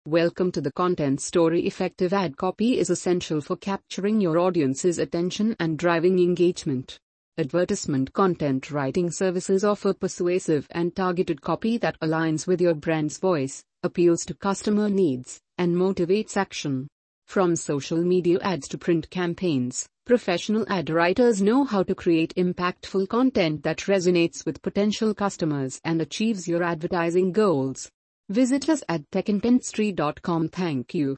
Welcome to the Content Story. Effective ad copy is essential for capturing your audience's attention and driving engagement. Advertisement content writing services offer persuasive and targeted copy that aligns with your brand's voice, appeals to customer needs, and motivates action. From social media ads to print campaigns, professional ad writers know how to create impactful content that resonates with potential customers and achieves your advertising goals. Visit us at techcontentstory.com. Thank you.